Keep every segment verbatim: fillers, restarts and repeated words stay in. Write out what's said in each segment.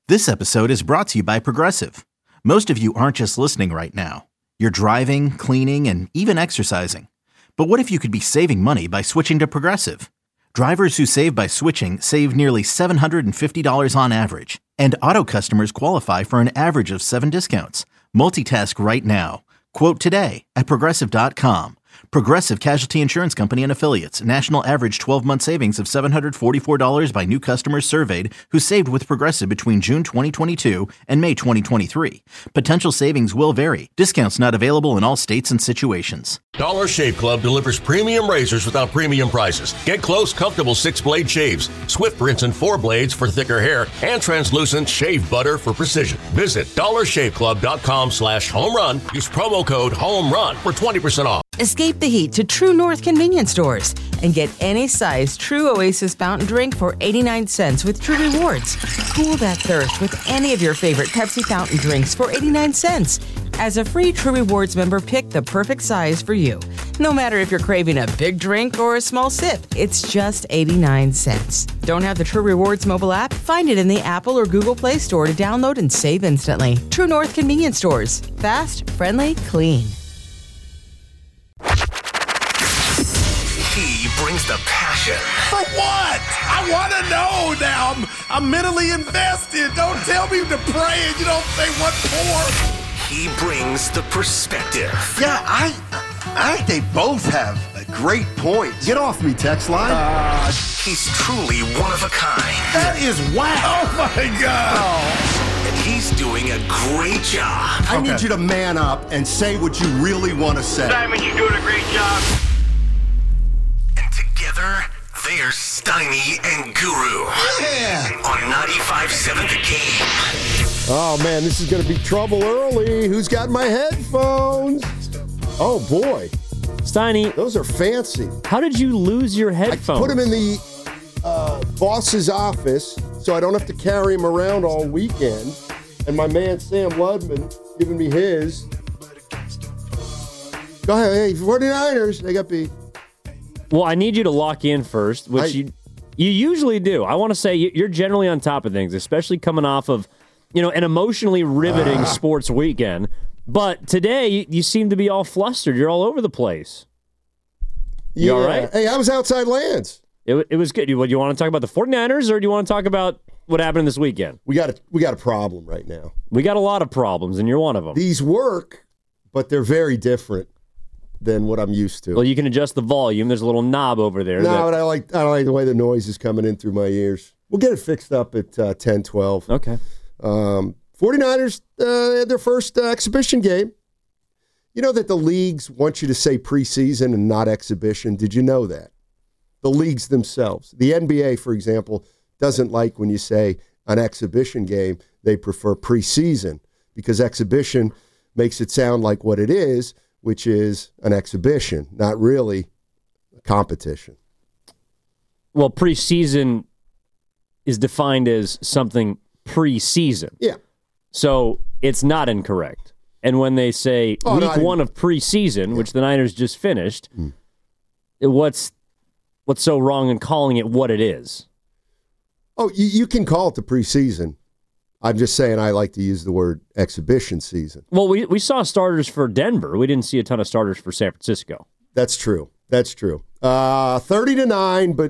This episode is brought to you by Progressive. Most of you aren't just listening right now. You're driving, cleaning, and even exercising. But what if you could be saving money by switching to Progressive? Drivers who save by switching save nearly seven hundred fifty dollars on average. And auto customers qualify for an average of seven discounts. Multitask right now. Quote today at Progressive dot com. Progressive Casualty Insurance Company and Affiliates. National average twelve-month savings of seven hundred forty-four dollars by new customers surveyed who saved with Progressive between June twenty twenty-two and May twenty twenty-three. Potential savings will vary. Discounts not available in all states and situations. Dollar Shave Club delivers premium razors without premium prices. Get close, comfortable six-blade shaves, swift rinse and four blades for thicker hair, and translucent shave butter for precision. Visit dollar shave club dot com slash home run. Use promo code HOMERUN for twenty percent off. Escape the heat to True North convenience stores and get any size True Oasis fountain drink for eighty-nine cents with True Rewards. Cool that thirst with any of your favorite Pepsi fountain drinks for eighty-nine cents. As a free True Rewards member, pick the perfect size for you. No matter if you're craving a big drink or a small sip, it's just eighty-nine cents. Don't have the True Rewards mobile app? Find it in the Apple or Google Play Store to download and save instantly. True North convenience stores. Fast, friendly, clean. He brings the passion. For what? I want to know now. I'm, I'm mentally invested. Don't tell me to pray and you don't say what for. He brings the perspective. Yeah, I I think they both have a great point. Get off me, text line. Uh, he's truly one of a kind. That is wow. Oh, my God. Oh. And he's doing a great job. I okay. need you to man up and say what you really want to say. Simon, you're doing a great job. And together, they're Steiny and Guru. Yeah. On ninety-five seven The Game. Oh, man, this is going to be trouble early. Who's got my headphones? Oh, boy. Steiny. Those are fancy. How did you lose your headphones? I put them in the uh, boss's office so I don't have to carry them around all weekend. And my man Sam Ludman giving me his. Go ahead. Hey, forty-niners. They got beat. Well, I need you to lock in first, which I, you you usually do. I want to say you're generally on top of things, especially coming off of, you know, an emotionally riveting uh, sports weekend. But today, you, you seem to be all flustered. You're all over the place. You yeah. all right? Hey, I was outside Lands. It, it was good. You, what, you want to talk about the forty-niners, or do you want to talk about what happened this weekend? We got a, we got a problem right now. We got a lot of problems, and you're one of them. These work, but they're very different than what I'm used to. Well, you can adjust the volume. There's a little knob over there. No, that... but I like I don't like the way the noise is coming in through my ears. We'll get it fixed up at uh, ten twelve. Okay. Um, forty-niners uh, had their first uh, exhibition game. You know that the leagues want you to say preseason and not exhibition? Did you know that? The leagues themselves. The N B A, for example, doesn't like when you say an exhibition game. They prefer preseason because exhibition makes it sound like what it is, which is an exhibition, not really a competition. Well, preseason is defined as something preseason. Yeah. So it's not incorrect. And when they say oh, week no, one of preseason, yeah. which the Niners just finished, mm. what's what's so wrong in calling it what it is? Oh, you, you can call it the preseason. I'm just saying I like to use the word exhibition season. Well, we, we saw starters for Denver. We didn't see a ton of starters for San Francisco. That's true. That's true. Uh, thirty to nine, but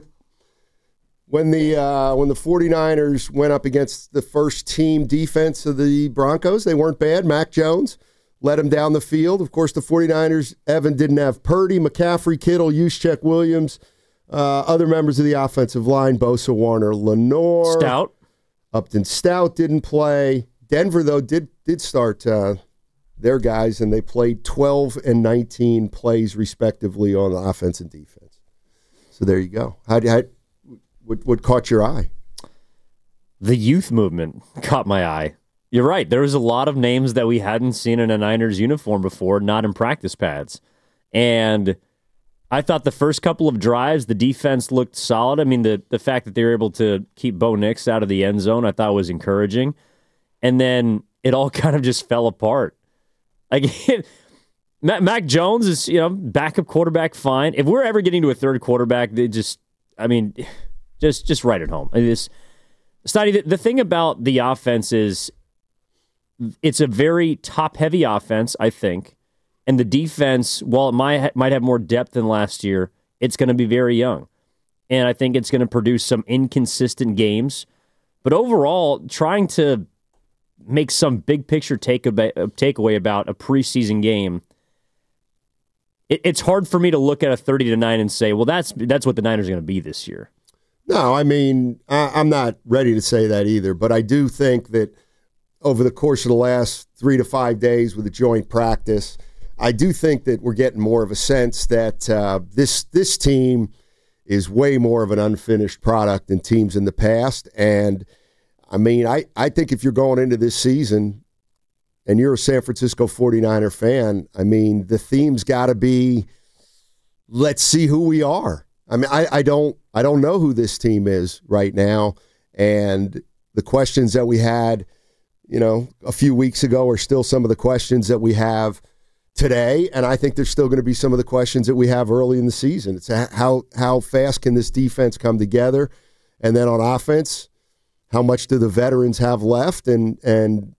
when the uh, when the forty-niners went up against the first team defense of the Broncos, they weren't bad. Mac Jones led them down the field. Of course, the forty-niners, Evan, didn't have Purdy, McCaffrey, Kittle, Juszczyk, Williams, uh, other members of the offensive line, Bosa, Warner, Lenore. Stout. Upton Stout didn't play. Denver, though, did did start uh, their guys, and they played twelve and nineteen plays, respectively, on the offense and defense. So there you go. How, how what, what caught your eye? The youth movement caught my eye. You're right. There was a lot of names that we hadn't seen in a Niners uniform before, not in practice pads. And I thought the first couple of drives, the defense looked solid. I mean, the, the fact that they were able to keep Bo Nix out of the end zone, I thought was encouraging. And then it all kind of just fell apart. Again, Mac Jones is, you know, backup quarterback, fine. If we're ever getting to a third quarterback, they just, I mean, just just right at home. I mean, this, Stoddy, the, the thing about the offense is it's a very top-heavy offense, I think, and the defense, while it might, might have more depth than last year, it's going to be very young. And I think it's going to produce some inconsistent games. But overall, trying to make some big-picture takeaway about a preseason game, it, it's hard for me to look at a thirty to nine and say, well, that's that's what the Niners are going to be this year. No, I mean, I, I'm not ready to say that either, but I do think that over the course of the last three to five days with the joint practice, I do think that we're getting more of a sense that uh, this this team is way more of an unfinished product than teams in the past. And, I mean, I, I think if you're going into this season and you're a San Francisco forty-niner fan, I mean, the theme's got to be, let's see who we are. I mean, I, I don't I don't know who this team is right now, and the questions that we had, you know, a few weeks ago are still some of the questions that we have today, and I think there's still going to be some of the questions that we have early in the season. It's how how fast can this defense come together, and then on offense, how much do the veterans have left? And and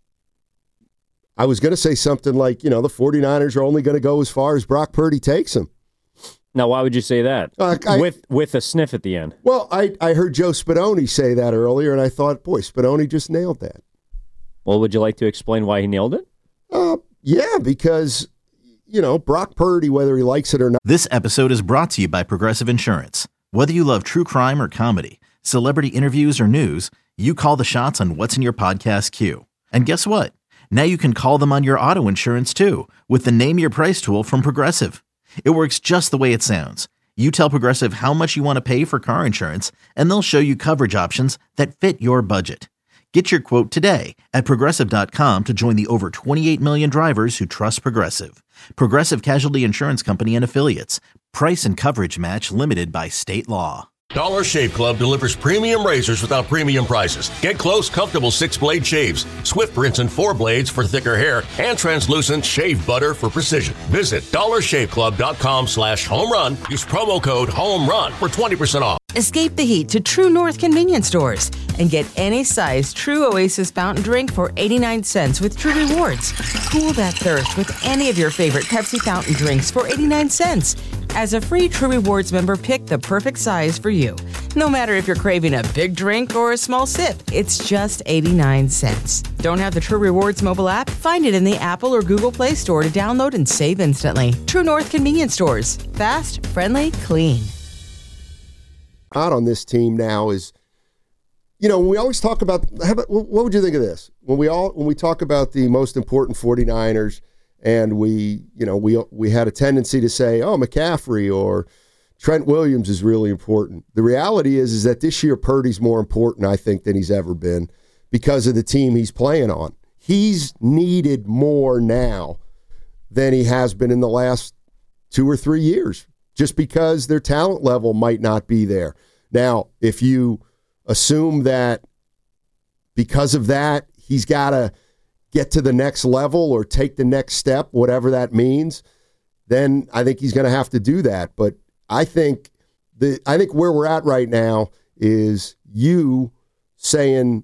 I was going to say something like, you know, the forty-niners are only going to go as far as Brock Purdy takes them. Now, why would you say that? Uh, I, with with a sniff at the end. Well, I, I heard Joe Spadoni say that earlier, and I thought, boy, Spadoni just nailed that. Well, would you like to explain why he nailed it? Uh, yeah, because, you know, Brock Purdy, whether he likes it or not. This episode is brought to you by Progressive Insurance. Whether you love true crime or comedy, celebrity interviews or news, you call the shots on what's in your podcast queue. And guess what? Now you can call them on your auto insurance, too, with the Name Your Price tool from Progressive. It works just the way it sounds. You tell Progressive how much you want to pay for car insurance, and they'll show you coverage options that fit your budget. Get your quote today at Progressive dot com to join the over twenty-eight million drivers who trust Progressive. Progressive Casualty Insurance Company and Affiliates. Price and coverage match limited by state law. Dollar Shave Club delivers premium razors without premium prices. Get close, comfortable six-blade shaves, Swift rinse and four blades for thicker hair, and translucent shave butter for precision. Visit dollar shave club dot com slash home run. Use promo code HOMERUN for twenty percent off. Escape the heat to True North convenience stores and get any size True Oasis fountain drink for eighty-nine cents with True Rewards. Cool that thirst with any of your favorite Pepsi fountain drinks for eighty-nine cents. As a free True Rewards member, pick the perfect size for you. No matter if you're craving a big drink or a small sip, it's just eighty-nine cents. Don't have the True Rewards mobile app? Find it in the Apple or Google Play Store to download and save instantly. True North convenience stores. Fast, friendly, clean. Out on this team now is, you know, when we always talk about, how about, what would you think of this? When we all when we talk about the most important forty-niners, and we, you know, we we had a tendency to say, oh, McCaffrey or Trent Williams is really important. The reality is, is that this year Purdy's more important, I think, than he's ever been because of the team he's playing on. He's needed more now than he has been in the last two or three years, just because their talent level might not be there. Now, if you assume that because of that, he's got to get to the next level or take the next step, whatever that means, then I think he's going to have to do that. But I think the I think where we're at right now is you saying,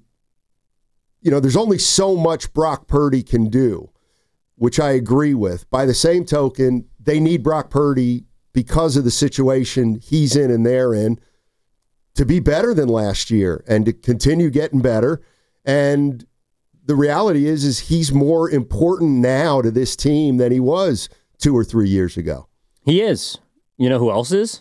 you know, there's only so much Brock Purdy can do, which I agree with. By the same token, they need Brock Purdy because of the situation he's in and they're in to be better than last year and to continue getting better. And the reality is, is he's more important now to this team than he was two or three years ago. He is. You know who else is?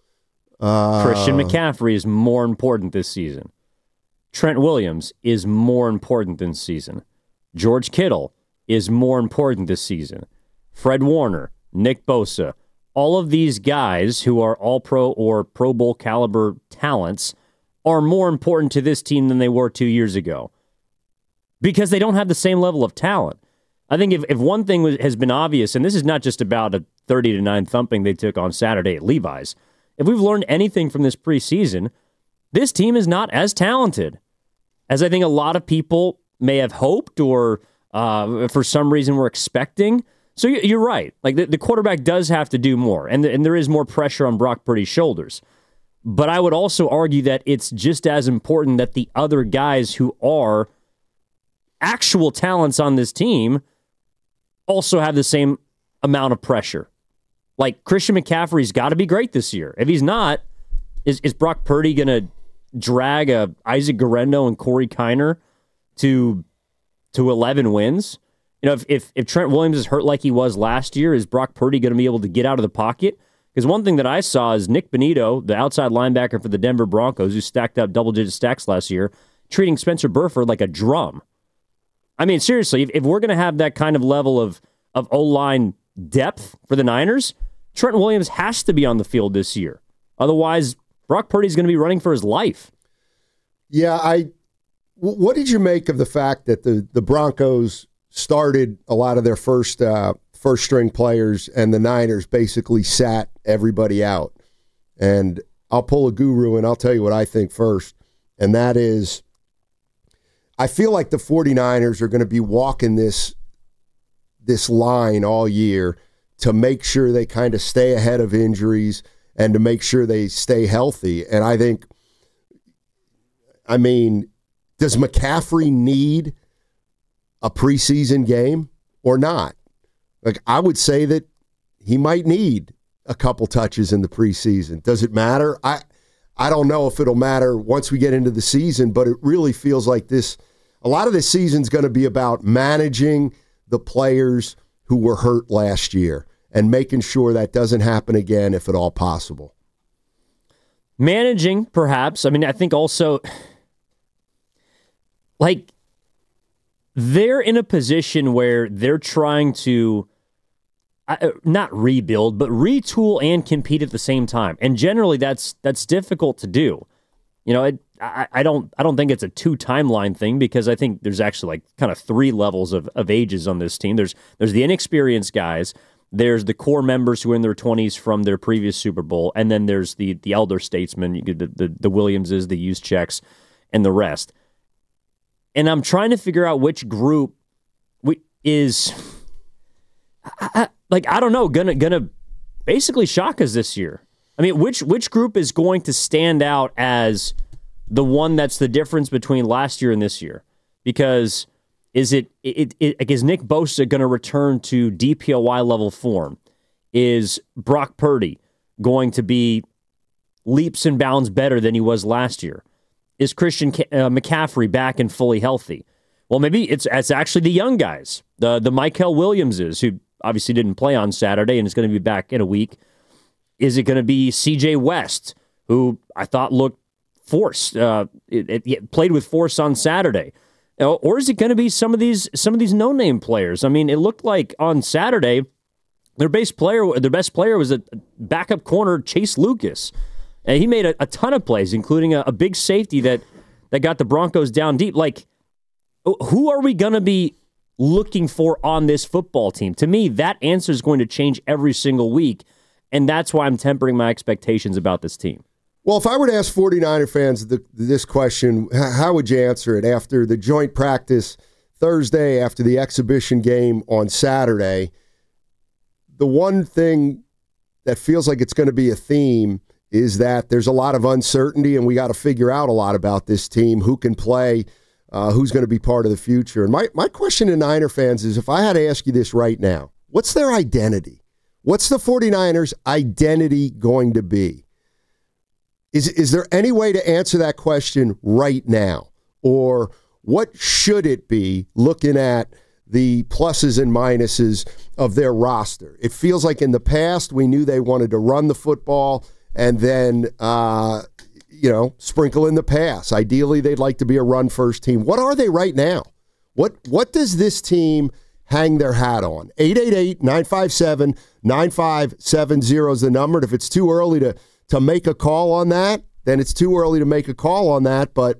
Uh, Christian McCaffrey is more important this season. Trent Williams is more important this season. George Kittle is more important this season. Fred Warner, Nick Bosa, all of these guys who are all-pro or Pro Bowl caliber talents are more important to this team than they were two years ago because they don't have the same level of talent. I think if, if one thing was, has been obvious, and this is not just about a thirty to nine thumping they took on Saturday at Levi's, if we've learned anything from this preseason, this team is not as talented as I think a lot of people may have hoped or uh, for some reason were expecting. So you're right. Like the, the quarterback does have to do more, and the, and there is more pressure on Brock Purdy's shoulders. But I would also argue that it's just as important that the other guys who are actual talents on this team also have the same amount of pressure. Like, Christian McCaffrey's got to be great this year. If he's not, is, is Brock Purdy going to drag a Isaac Guerrero and Corey Kiner to to eleven wins? You know, if, if if Trent Williams is hurt like he was last year, is Brock Purdy going to be able to get out of the pocket? Because one thing that I saw is Nick Bonito, the outside linebacker for the Denver Broncos, who stacked up double-digit stacks last year, treating Spencer Burford like a drum. I mean, seriously, if, if we're going to have that kind of level of, of O-line depth for the Niners, Trent Williams has to be on the field this year. Otherwise, Brock Purdy's going to be running for his life. Yeah, I. W- what did you make of the fact that the, the Broncos started a lot of their first uh, first string players and the Niners basically sat everybody out? And I'll pull a guru and I'll tell you what I think first. And that is, I feel like the 49ers are going to be walking this this line all year to make sure they kind of stay ahead of injuries and to make sure they stay healthy. And I think, I mean, does McCaffrey need a preseason game or not? Like, I would say that he might need a couple touches in the preseason. Does it matter? I I don't know if it'll matter once we get into the season, but it really feels like this, a lot of this season's going to be about managing the players who were hurt last year and making sure that doesn't happen again if at all possible. Managing, perhaps. I mean, I think also, like, they're in a position where they're trying to uh, not rebuild, but retool and compete at the same time. And generally, that's that's difficult to do. You know, it, I, I don't I don't think it's a two timeline thing, because I think there's actually like kind of three levels of, of ages on this team. There's there's the inexperienced guys. There's the core members who are in their twenties from their previous Super Bowl, and then there's the the elder statesmen, the the, the Williamses, the Juszczyks, and the rest. And I'm trying to figure out which group we, is, I, I, like, I don't know, gonna gonna basically shock us this year. I mean, which which group is going to stand out as the one that's the difference between last year and this year? Because is it, it, it, it is Nick Bosa going to return to D P O Y level form? Is Brock Purdy going to be leaps and bounds better than he was last year? Is Christian uh, McCaffrey back and fully healthy? Well, maybe it's it's actually the young guys, the the Mykel Williamses, who obviously didn't play on Saturday and is going to be back in a week. Is it going to be C J West, who I thought looked forced, uh, it, it played with force on Saturday? Or is it going to be some of these some of these no-name players? I mean, it looked like on Saturday their base player, their best player was a backup corner, Chase Lucas. And he made a, a ton of plays, including a, a big safety that, that got the Broncos down deep. Like, who are we going to be looking for on this football team? To me, that answer is going to change every single week, and that's why I'm tempering my expectations about this team. Well, if I were to ask 49er fans the, this question, how would you answer it after the joint practice Thursday, after the exhibition game on Saturday? The one thing that feels like it's going to be a theme is that there's a lot of uncertainty, and we got to figure out a lot about this team, who can play, uh, who's going to be part of the future. And my, my question to Niner fans is, if I had to ask you this right now, what's their identity? What's the 49ers' identity going to be? Is, is there any way to answer that question right now? Or what should it be, looking at the pluses and minuses of their roster? It feels like in the past we knew they wanted to run the football and then, uh, you know, sprinkle in the pass. Ideally, they'd like to be a run-first team. What are they right now? What What does this team hang their hat on? eight eight eight, nine five seven, nine five seven zero is the number. And if it's too early to, to make a call on that, then it's too early to make a call on that. But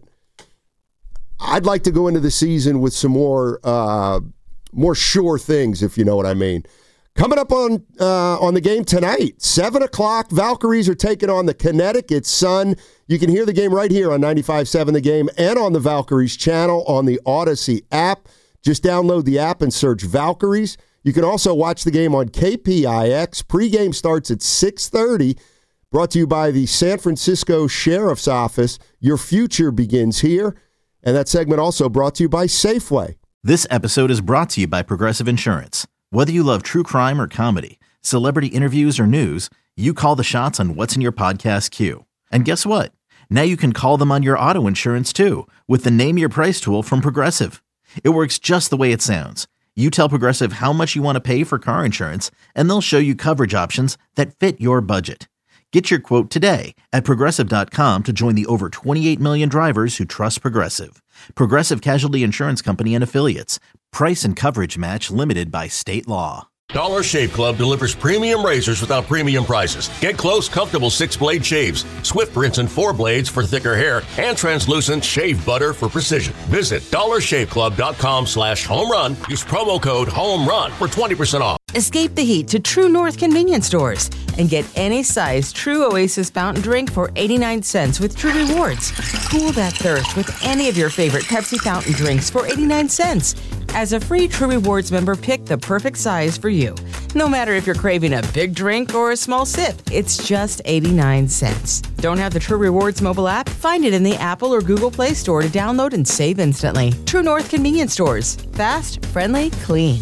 I'd like to go into the season with some more uh, more sure things, if you know what I mean. Coming up on uh, on the game tonight, seven o'clock, Valkyries are taking on the Connecticut Sun. You can hear the game right here on ninety-five point seven The Game and on the Valkyries channel on the Odyssey app. Just download the app and search Valkyries. You can also watch the game on K P I X. Pre-game starts at six thirty. Brought to you by the San Francisco Sheriff's Office. Your future begins here. And that segment also brought to you by Safeway. This episode is brought to you by Progressive Insurance. Whether you love true crime or comedy, celebrity interviews or news, you call the shots on what's in your podcast queue. And guess what? Now you can call them on your auto insurance too with the Name Your Price tool from Progressive. It works just the way it sounds. You tell Progressive how much you want to pay for car insurance, and they'll show you coverage options that fit your budget. Get your quote today at Progressive dot com to join the over twenty-eight million drivers who trust Progressive. Progressive Casualty Insurance Company and Affiliates. Price and coverage match limited by state law. Dollar Shave Club delivers premium razors without premium prices. Get close, comfortable six-blade shaves, Swift rinse and four blades for thicker hair, and translucent shave butter for precision. Visit dollar shave club dot com slash home run. Use promo code HOMERUN for twenty percent off. Escape the heat to True North convenience stores and get any size True Oasis fountain drink for eighty-nine cents with True Rewards. Cool that thirst with any of your favorite Pepsi fountain drinks for eighty-nine cents. As a free True Rewards member, pick the perfect size for you. No matter if you're craving a big drink or a small sip, it's just eighty-nine cents. Don't have the True Rewards mobile app? Find it in the Apple or Google Play Store to download and save instantly. True North convenience stores. Fast, friendly, clean.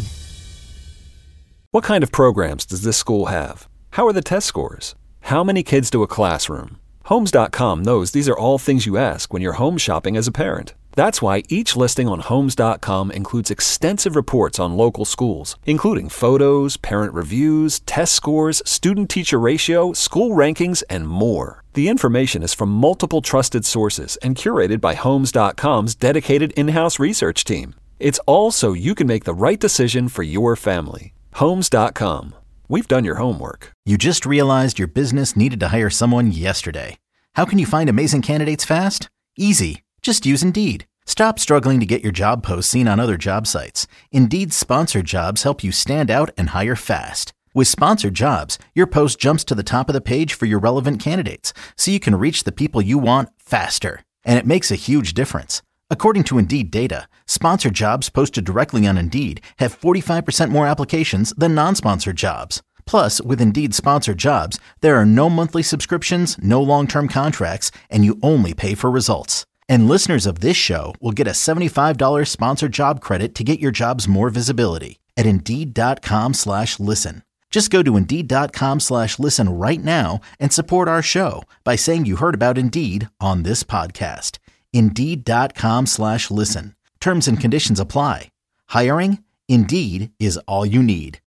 What kind of programs does this school have? How are the test scores? How many kids do a classroom? Homes dot com knows these are all things you ask when you're home shopping as a parent. That's why each listing on Homes dot com includes extensive reports on local schools, including photos, parent reviews, test scores, student-teacher ratio, school rankings, and more. The information is from multiple trusted sources and curated by Homes dot com's dedicated in-house research team. It's all so you can make the right decision for your family. Homes dot com. We've done your homework. You just realized your business needed to hire someone yesterday. How can you find amazing candidates fast? Easy. Just use Indeed. Stop struggling to get your job posts seen on other job sites. Indeed's sponsored jobs help you stand out and hire fast. With sponsored jobs, your post jumps to the top of the page for your relevant candidates, so you can reach the people you want faster. And it makes a huge difference. According to Indeed data, sponsored jobs posted directly on Indeed have forty-five percent more applications than non-sponsored jobs. Plus, with Indeed sponsored jobs, there are no monthly subscriptions, no long-term contracts, and you only pay for results. And listeners of this show will get a seventy-five dollars sponsored job credit to get your jobs more visibility at Indeed.com slash listen. Just go to Indeed.com slash listen right now and support our show by saying you heard about Indeed on this podcast. Indeed.com slash listen. Terms and conditions apply. Hiring? Indeed is all you need.